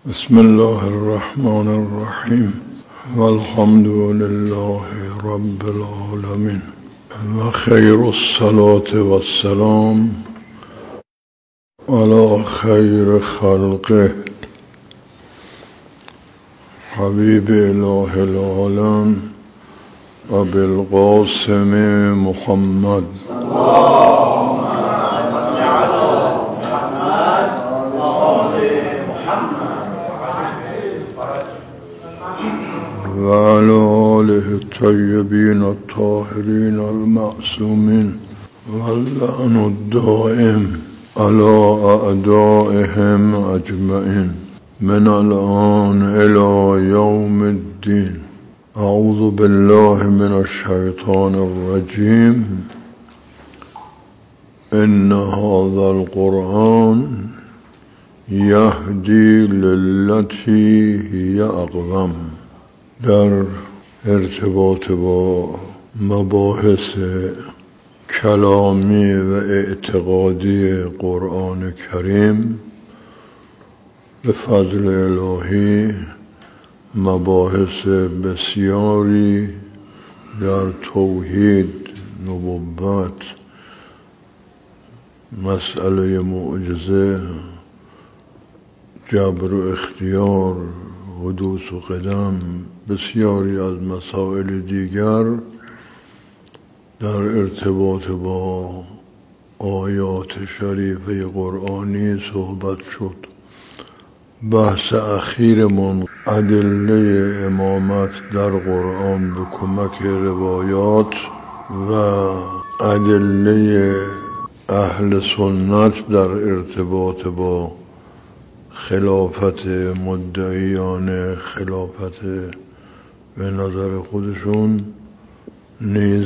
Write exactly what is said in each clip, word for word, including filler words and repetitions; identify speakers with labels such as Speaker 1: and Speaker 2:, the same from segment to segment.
Speaker 1: بسم الله الرحمن الرحیم والحمد لله رب العالمین و خیر الصلاة و السلام علی خیر خلقه حبیب اله العالم و بالقاسم محمد و علی آله الطیبین الطاهرین المعصومین واللعن الدائم علی اعدائهم اجمعین من الآن الى یوم الدین. اعوذ بالله من الشیطان الرجیم. ان هذا القرآن یهدی للتی هی اقوم. در ارتباط با مباحث کلامی و اعتقادی قرآن کریم به فضل الهی مباحث بسیاری در توحید، نبوت، مسئله معجزه، جبر و اختیار، حدوث و قدم، بسیاری از مسائل دیگر در ارتباط با آیات شریفه قرآنی صحبت شد. بحث اخیرمون ادله امامت در قرآن به کمک روایات و ادله اهل سنت در ارتباط با خلافت مدعیان خلافت به نظر خودشون نیز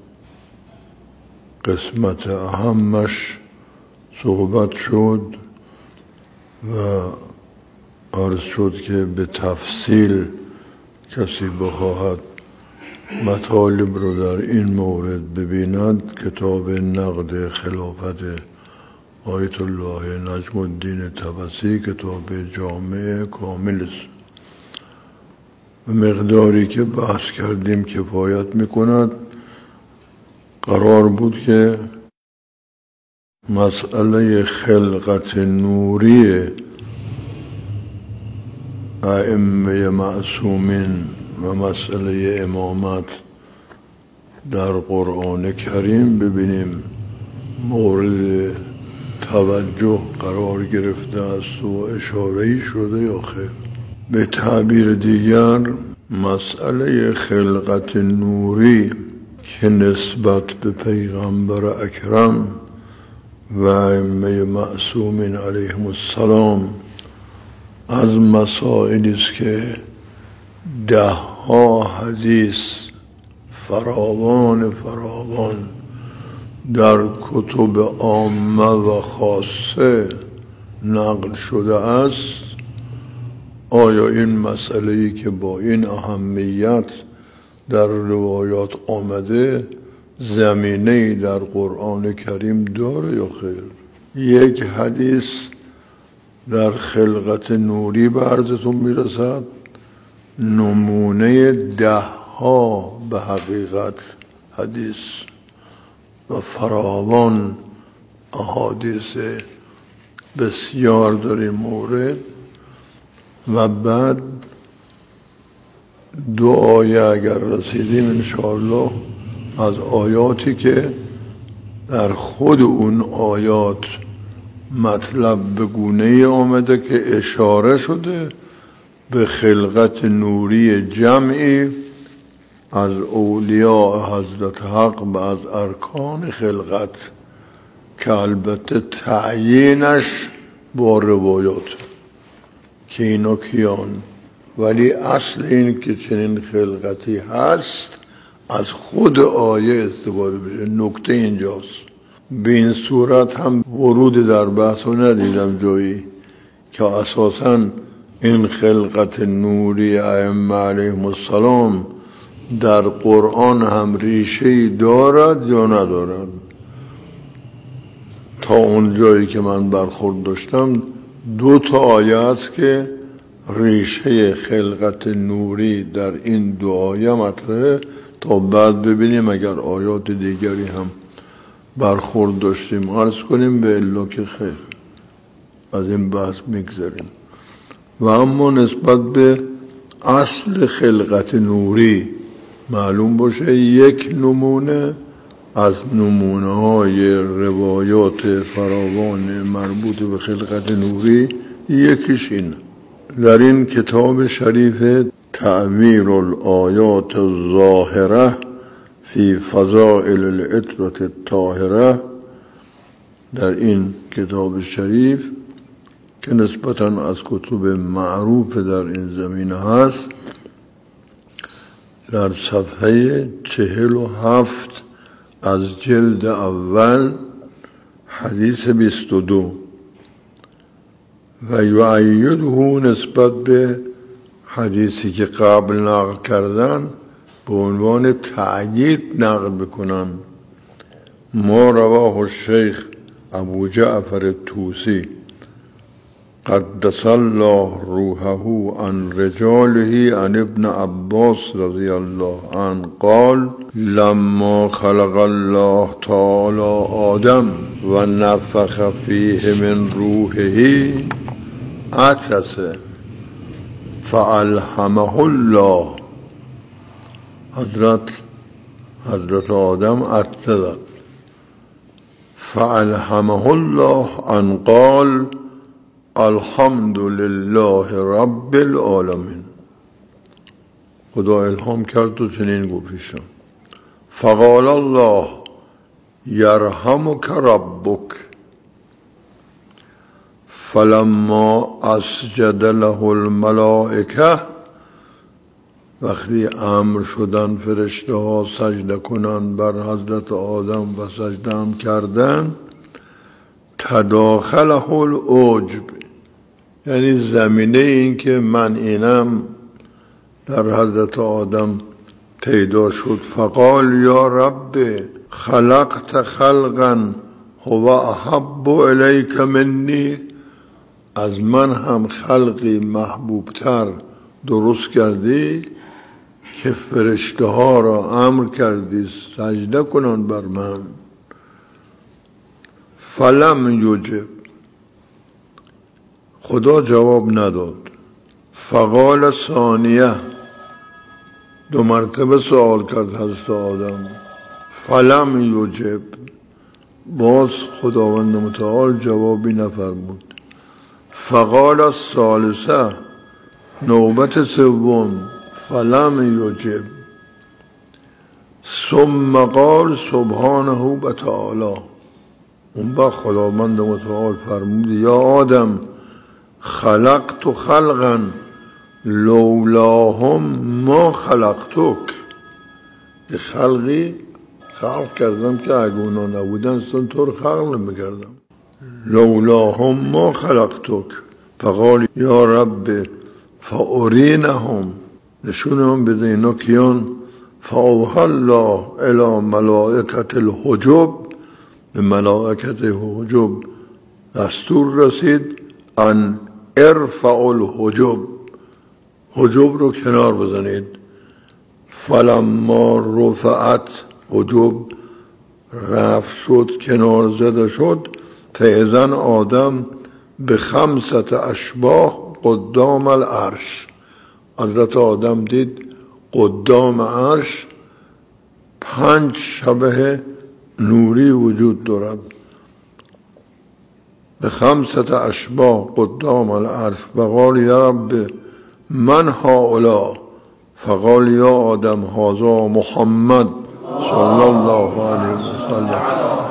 Speaker 1: قسمت اهمش صحبت شد و عرض شد که به تفصیل کسی بخواهد مطالب رو در این مورد ببیند کتاب نقد خلافت آیت الله نجم الدین طبسی کتاب جامع کامل است. مقداری که بحث کردیم کفایت میکند. قرار بود که مسئله خلقت نوری ائمه معصومین و مسئله امامت در قرآن کریم ببینیم مورد توجه قرار گرفته است و اشاره‌ای شده یا خیر. به تعبیر دیگر مسئله خلقت نوری که نسبت به پیغمبر اکرم و ائمه معصومین علیهم السلام از مسائلی است که ده ها حدیث فراوان فراوان در کتب عامه و خاصه نقل شده است. آیا این مسئله‌ای که با این اهمیت در روایات آمده زمینه‌ای در قرآن کریم داره یا خیر؟ یک حدیث در خلقت نوری به عرضتون میرسد، نمونه ده ها به حقیقت حدیث و فراوان احادیث بسیار در این مورد. و بعد دو آیه اگر رسیدیم انشاءالله از آیاتی که در خود اون آیات مطلب به گونه‌ای آمده که اشاره شده به خلقت نوری جمعی از اولیاء حضرت حق و از ارکان خلقت که البته تعیینش با روایات که اینا کیان، ولی اصل این که چنین خلقتی هست از خود آیه استفاده بشه. نکته اینجاست. به این صورت هم ورود در بحث رو ندیدم جایی که اساساً این خلقت نوری ائمه علیهم السلام در قرآن هم ریشه‌ای دارد یا ندارد. تا اون جایی که من برخورد داشتم دو تا آیه است که ریشه خلقت نوری در این دو آیه مطرحه تا بعد ببینیم اگر آیات دیگری هم برخورد داشتیم عرض کنیم، به الا که خیر از این بحث میگذاریم. و اما نسبت به اصل خلقت نوری معلوم باشه یک نمونه از نمونه های روایات فراوان مربوط به خلقت نوری یکیش این. در این کتاب شریف تعبیر الآیات الظاهره فی فضائل العطرة الطاهره، در این کتاب شریف که نسبتاً از کتب معروف در این زمینه هست، در صفحه چهل و هفت از جلد اول حدیث بیست و دو و یعیده نسبت به حدیثی که قبل نقل کردن به عنوان تأیید نقل بکنن. ما رواه الشیخ ابو جعفر الطوسی قدس الله روحه عن رجاله عن ابن عباس رضی الله عنه قال لما خلق الله تعالی آدم و نفخ فیه من روحه عطس فالهمه الله. حضرت حضرت آدم عطس داد، فالهمه الله ان قال الحمد لله رب العالمین. خدا الهام کرد و چنین گفتش فقال الله یرحمک ربک فلما اسجد له الملائکه، وقتی امر شدن فرشته ها سجده کنن بر حضرت آدم و سجده هم کردن، تداخله العجب، یعنی زمینه این که من اینم در حضرت آدم پیدا شد. فقال یا رب خلقت خلقا هو احب الیک منی، از من هم خلقی محبوبتر درست کردی که فرشته ها را امر کردی سجده کنن بر من. فلم یجب، خدا جواب نداد. فقال ثانیه، دو مرتبه سوال کرد حضرت آدم. فلم یجب، باز خداوند متعال جوابی نفرمود. فقال الثالثه، نوبت سوم. فلم یجب. ثم قال سبحانه و تعالی، اون با خداوند متعال فرمود یا آدم خلقت خلقا لولاهم ما خلقتک، یه خلقی خلق کردم که اگه اونا نبودن اصلا تو رو خلق نمی‌کردم. لولاهم ما خلقتک. فقال یا رب فارینهم، نشونهم بده اینا کیان. فاوحی الله الی ملائکة الحجب، به ملائکت حجب دستور رسید ان ارفع الحجب، حجب رو کنار بزنید. فلما رفعت، حجب رفع شد کنار زده شد. فاذن آدم به خمسة اشباه قدام العرش، حضرت آدم دید قدام عرش پنج شبه نوری وجود دارد. به خمسة اشباه قدام العرش. فقال یا رب من هؤلاء؟ فقال یا آدم هذا محمد صلی الله علیه وسلم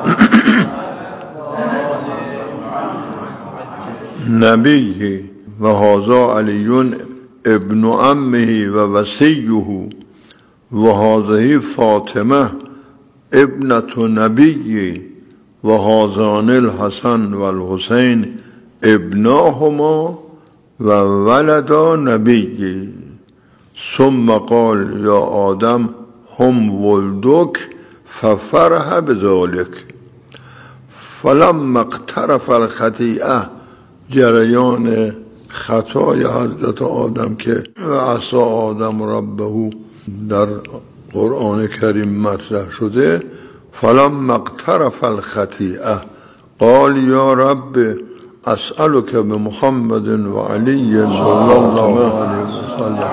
Speaker 1: نبیه و هذا علی ابن عمه و وصیه و هذه فاطمه ابنة نبی و هذان الحسن و الحسین ابناهما و ولدا نبی. ثم قال یا آدم هم ولدک ففرح بذلك. فلما اقترف الخطیئه، جریان خطای حضرت آدم که عصا آدم ربه در قرآن کریم مطرح شده، فلما اقترف الخطیئه قال یا رب اسألك بمحمد و علی صلی الله علیه وسلم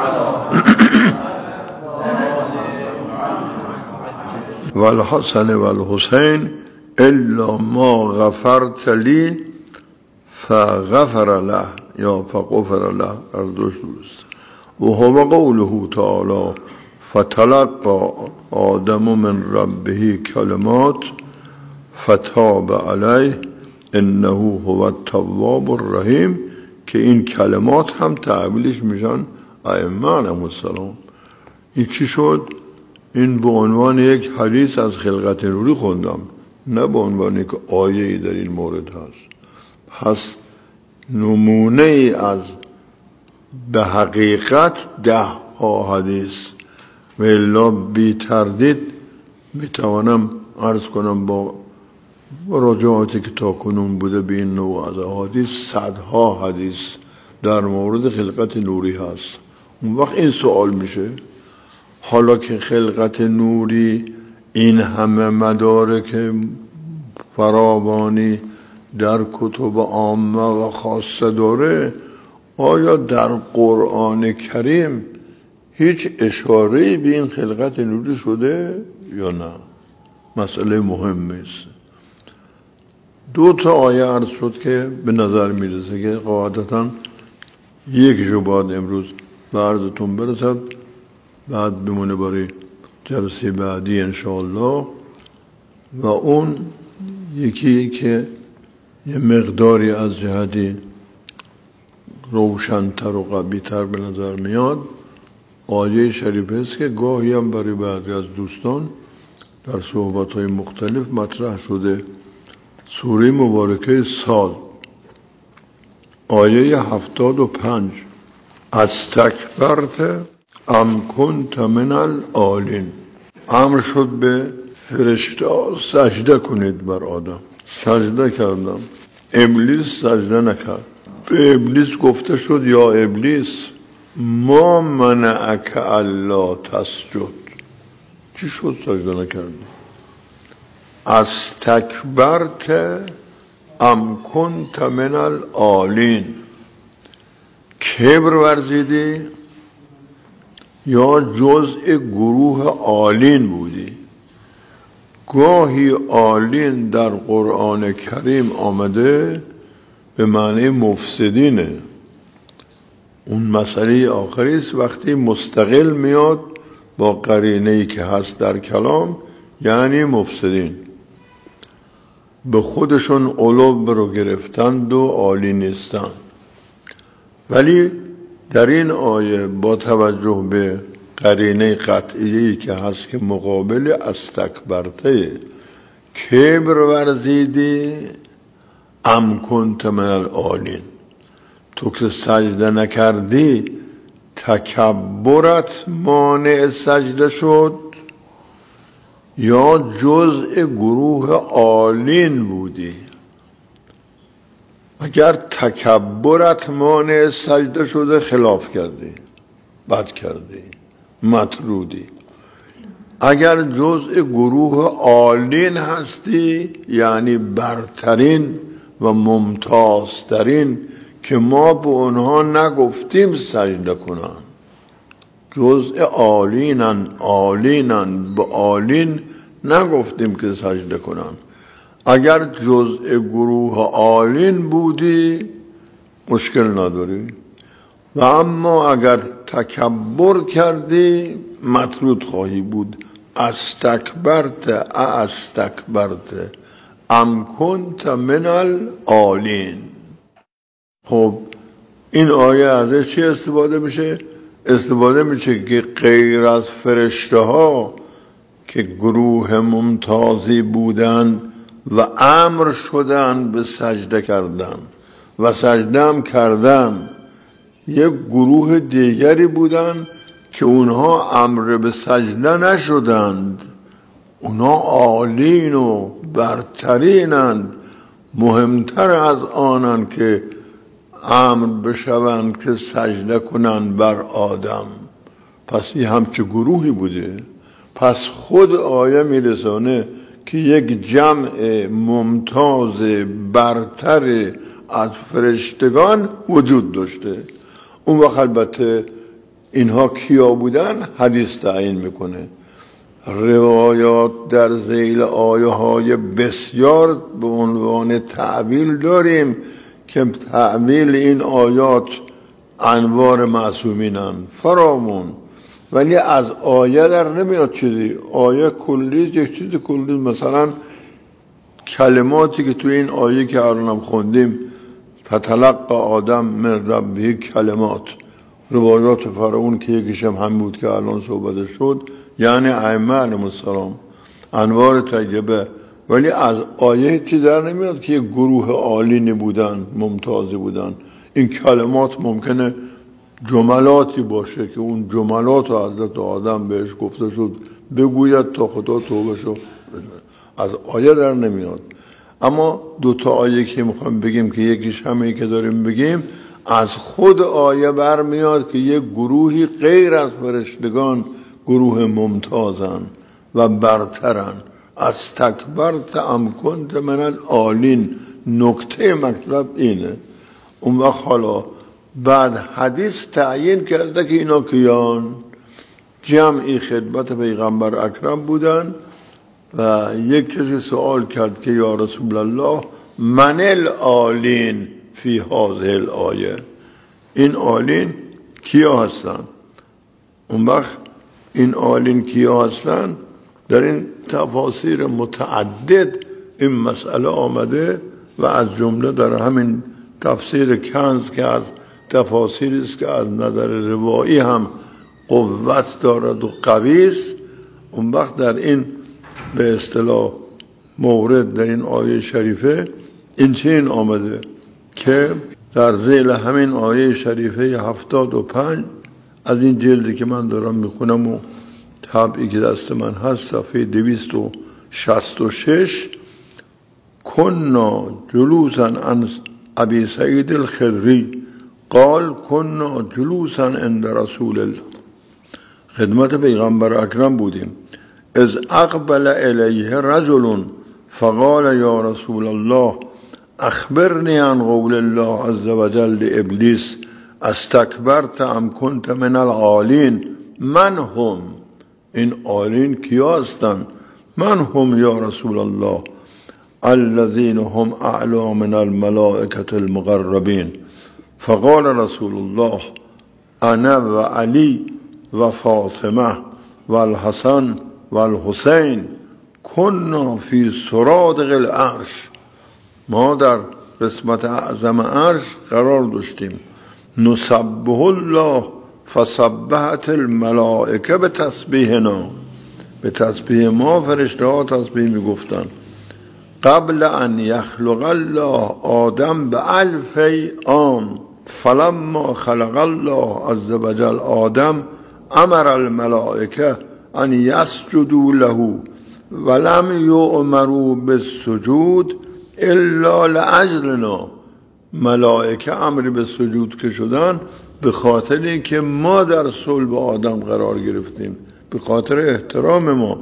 Speaker 1: و الحسن و الحسین الا ما غفرت لی فغفر له یا فغفر له، اردوش درست. و هو قوله تعالی فتلقى آدم من ربه کلمات فتاب علیه انه هو التواب الرحیم، که این کلمات هم تعبیرش میشن ائمه علیهم السلام. این چی شد؟ این به عنوان یک حدیث از خلقت نوری خوندم، نه به عنوان یک آیه‌ای در این مورد هست. پس نمونه ای از به حقیقت ده ها حدیث و الا بی تردید میتوانم عرض کنم با مراجعاتی که تا کنون بوده به این نوع از حدیث، صدها حدیث در مورد خلقت نوری هست. اون وقت این سوال میشه حالا که خلقت نوری این همه مدارک فراوانی در کتب عامه و خاصه داره، آیا در قرآن کریم هیچ اشاره‌ای به این خلقت نوری شده یا نه؟ مسئله مهمی است. دو تا آیه عرض شد که به نظر میرسه که قاعدتاً یک جو باید امروز به عرضتون برسد، بعد بمونه برای جلسه بعدی انشاءالله. و اون یکی که یه مقداری از جهتی روشن‌تر و قوی‌تر به نظر میاد، آیه شریفه است که گاهی هم برای بعضی از دوستان در صحبت‌های مختلف مطرح شده. سوره مبارکه صاد آیه هفتاد و پنج، استکبرت ام کنت من العالین. امر شد به فرشته سجده کنید بر آدم. سجده کردم، ابلیس سجده نکرد. به ابلیس گفته شد یا ابلیس ما منعک الا تسجد. چی شد سجده نکردی؟ استکبرت ام کنت من العالین، کبر ورزیدی یا جزء گروه عالین بودی؟ گاهی عالین در قرآن کریم آمده به معنی مفسدینه. اون مسئله آخری است وقتی مستقل میاد با قرینه‌ای که هست در کلام، یعنی مفسدین به خودشون علو رو گرفتند و عالی نیستند. ولی در این آیه با توجه به قرینه قطعیه‌ای که هست که مقابل استکبرته، کبر ورزیدی، ام کنت من العالین، تو که سجده نکردی تکبرت مانع سجده شد یا جزء گروه عالین بودی؟ اگر تکبرت مانع سجده شده خلاف کردی، بد کردی، مطرودی. اگر جزء گروه عالین هستی یعنی برترین و ممتازترین که ما به اونها نگفتیم سجده کنن، جزء عالینن، عالینن به عالین نگفتیم که سجده کنن. اگر جزء گروه عالین بودی مشکل نداری، و اما اگر تکبر کردی مطرود خواهی بود. استکبرت استکبرت ام کنت من العالین. خب این آیه ازش چی استفاده میشه؟ استفاده میشه که غیر از فرشته ها که گروه ممتازی بودن و امر شدن به سجده کردن و سجده هم کردن، یک گروه دیگری بودن که اونها امر به سجده نشدند، اونها عالین و برترینند، مهمتر از آنند که امر بشوند که سجده کنند بر آدم. پس این هم که گروهی بوده. پس خود آیه میرسانه که یک جمع ممتاز برتر از فرشتگان وجود داشته. اون وقت البته اینها کیا بودن حدیث تعیین میکنه. روایات در ذیل آیه های بسیار به عنوان تعبیل داریم که تعبیل این آیات انوار معصومینن فرامون، ولی از آیه در نمیاد چیزی. آیه کلی یک چیز کلی، مثلا کلماتی که توی این آیه که الانم خوندیم فتلقى آدم من ربه کلمات، روایات فرعون که یکیش هم همین بود که الان صحبت شد، یعنی ائمه علیهم السلام انوار طیبه. ولی از آیه چیزی در نمیاد که یک گروه عالینی بودن، ممتازی بودن. این کلمات ممکنه جملاتی باشه که اون جملات رو حضرت آدم بهش گفته شد بگوید تا خدا توبه شد، از آیه در نمیاد. اما دو تا آیه که میخوام بگیم که یکیش همه که داریم بگیم از خود آیه برمیاد که یک گروهی غیر از فرشتگان گروه ممتازن و برترن. از تکبرت ام کنت من العالین. نکته مطلب اینه. اون وقت حالا بعد حدیث تعیین کرده که اینا کیان؟ جمعی خدمت پیغمبر اکرم بودن و یک کسی سوال کرد که یا رسول الله من العالین فی هذه الآیه، این عالین کیا هستن؟ اون وقت این عالین کیا هستن؟ در این تفاسیر متعدد این مسئله آمده و از جمله در همین تفسیر کنز که از تفاسیری است که از نظر روایی هم قوت دارد و قوی است. اون وقت در این به اصطلاح مورد در این آیه شریفه این چنین آمده که در ذیل همین آیه شریفه هفتاد و پنج از این جلدی که من دارم میخونم و طبعی که دست من هست صفحه دویست و شصت و شش، کنا جلوسا عن ابی سعید الخدری قال کنا جلوسا عند رسول الله، خدمت پیغمبر اکرم بودیم. از اقبل الیه رجل فقال یا رسول الله اخبرنی عن قول الله عز وجل لابلیس استکبرت ام کنت من العالین. من هم، این عالین کیا هستند؟ من هم یا رسول الله الذين هم اعلى من الملائكة المقربين. فقال رسول الله انا و علی و فاطمه و الحسن و الحسین کنا فی سرادق العرش، ما در قسمت اعظم عرش قرار داشتیم. نسبح الله فسبحت الملائکه به تسبیحنا، به تسبیح ما فرشته ها تسبیح می گفتن. قبل ان یخلق الله آدم به الف عام فلما خلق الله عز وجل آدم امر الملائکه ان یسجدوا له ولم یؤمروا بالسجود الا لاجلنا. ملائکه امر به سجود که شدن به خاطر اینکه ما در صلب آدم قرار گرفتیم، به خاطر احترام ما.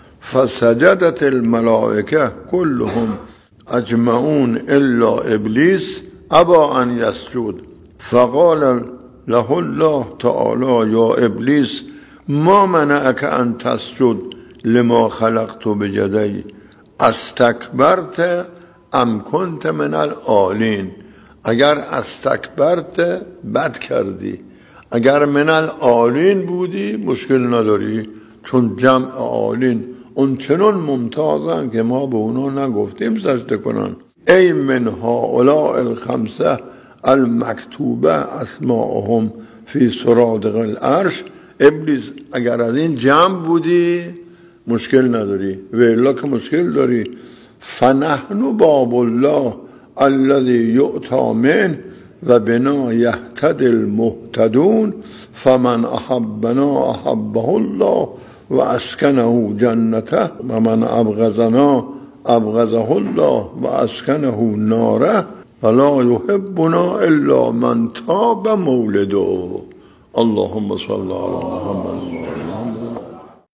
Speaker 1: فسجدت الملائکه كلهم اجمعون الا ابلیس ابا ان یسجد فقال له الله تعالی یا ابلیس ما منعک ان تسجد لما خلقت بجدی استکبرت ام کنت من العالین. اگر استکبرت بد کردی، اگر من العالین بودی مشکل نداری، چون جمع عالین اون چنون ممتازن که ما به اونا نگفتیم سجده کنن. ای من هؤلاء الخمسه المکتوبه اسماءهم فی سرادق العرش. ابلیس اگر از این جمع بودی مشکل نداری، و الا که مشکل داری. فنحن باب الله الذي یؤتی من و بنا یهتدی المهتدون فمن احبنا احبه الله و اسکنه جنته و من ابغضنا ابغضه الله و اسکنه ناره فلا یحبنا الا من تاب مولده. اللهم صل علی محمد.